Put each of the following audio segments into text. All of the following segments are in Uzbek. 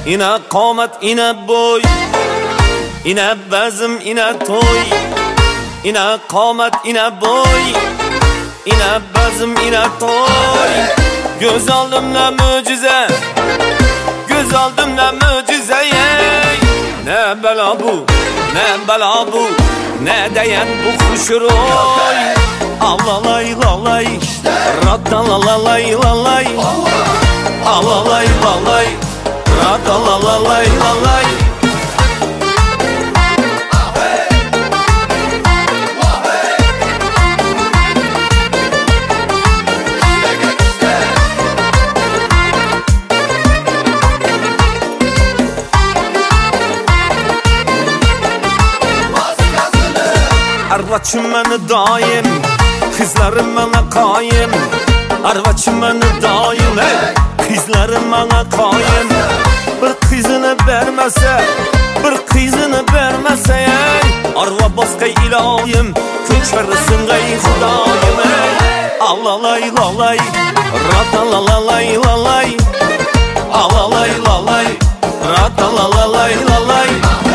ina qomat ina bo'y, ina bazm ina to'y, ina qomat ina bo'y, ina bazm ina to'y. Göz oldimda mo'jiza, göz oldimda mo'jiza. Ne bela bu, ne bela bu, ne dayan bu xushro'y. Alalay lalay, ratalalay lalay, alalay lalay, ratalalay lalay. Arvaçım beni daim, kızlarım bana kayım. Arvaçım beni daim, kızlarım bana kayım. Bir kızını vermese, bir kızını vermese, arva başka ilahim, köçersin gay Xudayım. Alalay lalay, ratalalay lalay, alalay lalay, ratalalay lalay.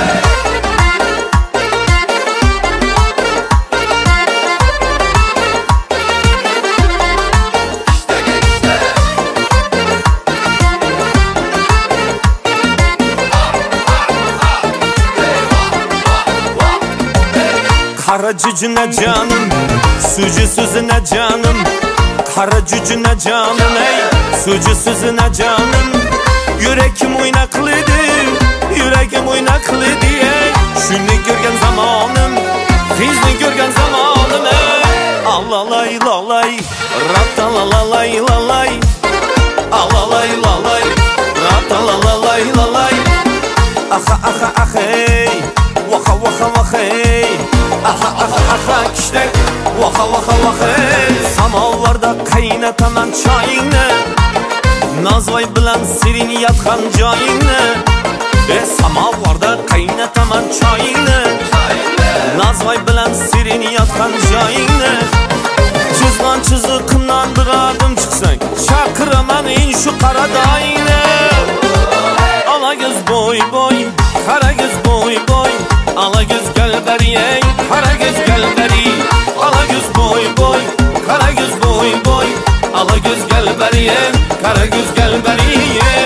Kara cücüne canım, sucu sözüne canım. Kara cücüne canım, ey sucu sözüne canım. Yüreğim oynaklıydı, yüreğim oynaklıydı ey. Şunu görgen zamanım, kızını görgen zamanım ey. Alalay lalay, ratalalay lalay, alalay lalay, ratalalay lalay. Aha aha aha ey, vaka vaka vaka ey. Aha aha aha kiştek, vaka vaka vaka ey. Samovarda qaynataman çayını, Nazvay bilan serin yatgan joyingni. Samovarda qaynataman çayını, Nazvay bilan serin yatgan joyingni. Chizgan chiziqimdan bir adım chiqsang, chaqiraman in shu qaradayingni. Ala göz boy boy, qara göz boy boy, ala göz gel beri, qara göz gel beri. Ala göz boy boy, qara göz boy boy, ala göz gel beri, qara göz gel beri.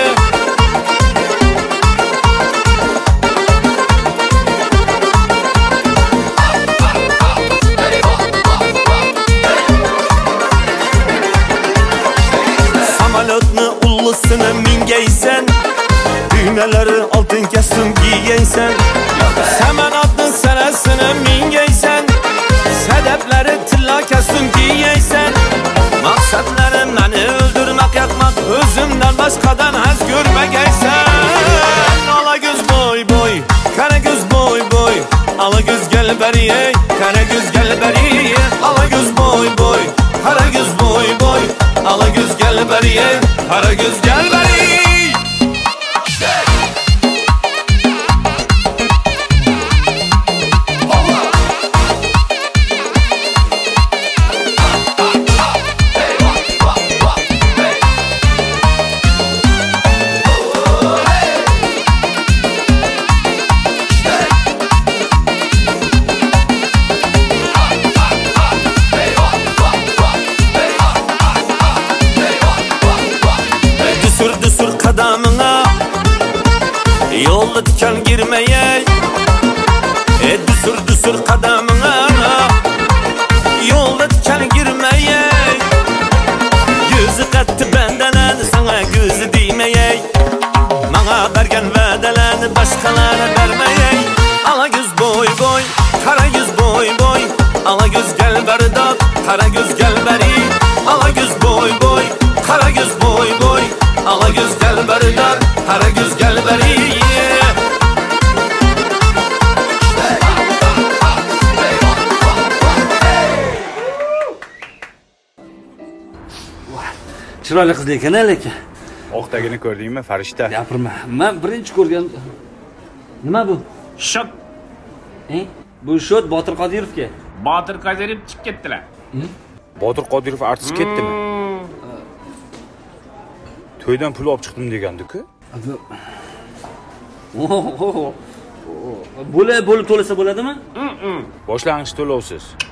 Samolyotni ullusini mingaysan, düğmeleri altın kestim giyeysen. Samanatın senasını mingeysen, sedepleri tilla kestim giyeysen. Maksatlarım beni öldürmek yakmak, özümden başkadan haz görmegeysen. Ala göz boy boy, kara göz boy boy, ala göz gel beri, kara göz gel beri. Ala göz boy boy, kara göz boy boy, ala göz gel beri, kara göz gel beri. Düsür kadamına, yolda diken girmeye. Düsür kadamına, yolda diken girmeye. Gözü kattı benden, sana gözü değmeye. Bana bergen vedelen, başkalarına vermeye. Ala göz boy boy, kara göz boy boy, ala göz gel berdat, kara göz gel beri. Ala göz boy boy, kara göz boy boy, ala göz gel berdat, kara göz gel beri. Chiroyli qiz ekan lekin. Oqdagini ko'rdingmi, farishta? Gapirma. Men birinchi ko'rgan. Nima bu? Shot. Bu shot Botir Qodirovga. Botir Qodirov chiqib ketdilar. Botir Qodirov artist ketdimi? To'ydan pul olib chiqdim degandik-ku. Bo'lib to'lasa bo'ladimi? Boshlang'ich to'lovsiz.